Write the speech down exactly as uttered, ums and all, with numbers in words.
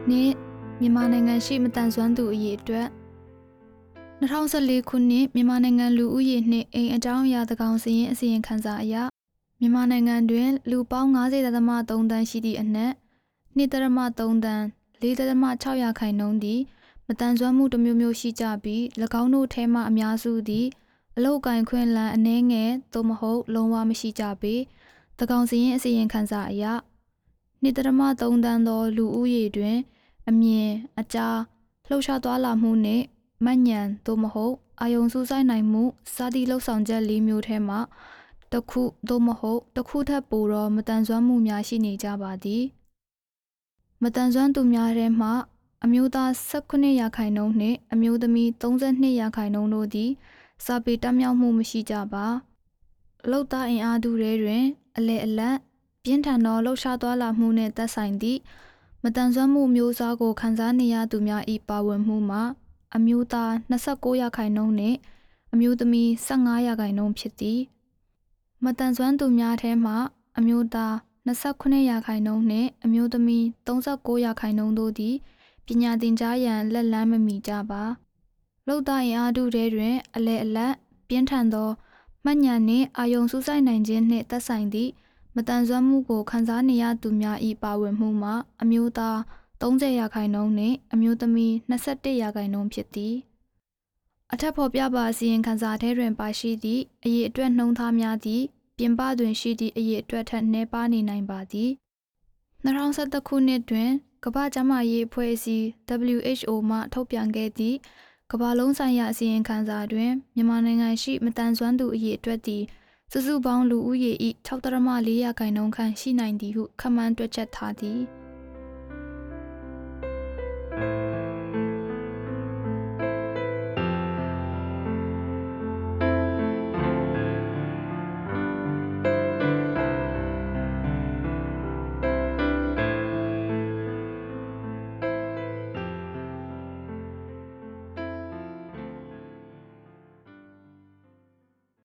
နှစ်မြန်မာနိုင်ငံရှိမတန်ဆွမ်းသူအရေအတွက်၂၀၁၄ခုနှစ်မြန်မာနိုင်ငံလူဦးရေနှင့်အိမ်အကြောင်းအရာသကောင်စာရင်းအစီရင်ခံစာအရမြန်မာနိုင်ငံတွင်လူပေါင်း၅၀ဒသမ ၃ သန်းရှိသည့်အနက်၂ဒသမ ၃ သန်း၄ဒသမ ၆ ရာခိုင်နှုန်းသည်မတန်ဆွမ်းမှုတစ်မျိုးမျိုးရှိကြပြီး၎င်းတို့ထဲမှအများစုသည်အလုပ်ကိုင်ခွင့်လန်းအနည်းငယ်သို့မဟုတ်လုံးဝမရှိကြပေသကောင်စာရင်းအစီရင်ခံစာအရ၂ဒသမ ၃ သန်းသောလူဦးရေတွင်အမြင်အကြားလှုပ်ရှားသွားလာမှုနှင့်မှတ်ဉာဏ်သို့မဟုတ်အာရုံစူးစိုက်နိုင်မှုစသည့်လှုပ်ဆောင်ချက်လေးမျိုးထဲမှတစ်ခုသို့မဟုတ်တစ်ခုထက်ပိုသောမတန်ဆွမ်းမှုများရှိနေကြပါသည်မတန်ဆွမ်းသူများထဲမှအမျိုးသား၁၈ရာခိုင်နှုန်းနှင့်အမျိုးသမီး၃၂ရာခိုင်နှုန်းတို့သည်စာပေတတ်မြောက်မှုမရှိကြပါအလုပ်သားအင်အားစုထဲတွင်အလယ်အလတ်ပြင်းထန်သောလှုပ်ရှားသွားလာမှုနှင့်သက်ဆိုင်သည့်မတန်ဆွမ်းမှုမျိုးစားကိုခံစားနေရသူများ၏ပါဝင်မှုမှာအမျိုးသား၂၉ရာခိုင်နှုန်းနှင့်အမျိုးသမီး၁၅ရာခိုင်နှုန်းဖြစ်သည်မတန်ဆွမ်းသူများထဲမှအမျိုးသား၂၈ရာခိုင်နှုန်းနှင့်အမျိုးသမီး၃၉ရာခိုင်နှုန်းတို့သည်ပညာသင်ကြားရန်လက်လန်းမမီကြပါလုပ်သားအင်အားစုထဲတွင်အလယ်အလတ်ပြင်းထန်သောမှတ်ဉာဏ်နှင့်အာရုံစူးစိုက်နိုင်ခြင်းနှင့်သက်ဆိုင်သည့်မတန်ဆွမ်းမှုကိုခံစားနေရသူများ၏ပါဝင်မှုမှာအမျိုးသား၃၀ရာခိုင်နှုန်းနှင့်အမျိုးသမီး၂၁ရာခိုင်နှုန်းဖြစ်သည်အထက်ဖော်ပြပါအစီရင်ခံစာထဲတွင်ပါရှိသည့်အရေအတွက်နှုန်းထားများသည်ပြင်ပတွင်ရှိသည့်အရေအတွက်ထက်နည်းပါးနေနိုင်ပါသည်၂၀၁၁ခုနှစ်တွင်ကမ္ဘာ့ကျန်းမာရေးအဖွဲ့အစည်း ဒဗ္ဗလျူ အိတ်ချ် အို မှထုတ်ပြန်ခဲ့သည့်ကမ္ဘာလုံးဆိုင်ရာအစီရင်ခံစာတွင်မြန်မာနိုင်ငံရှိမတန်ဆွမ်းသူအရေအတွက်သည်စုစုပေါင်းလူဦးရေ၏၆ဒသမ ၄ရာခိုင်နှုန်းခန့်ရှိနိုင်သည်ဟုခန့်မှန်းတွက်ချက်ထားသည်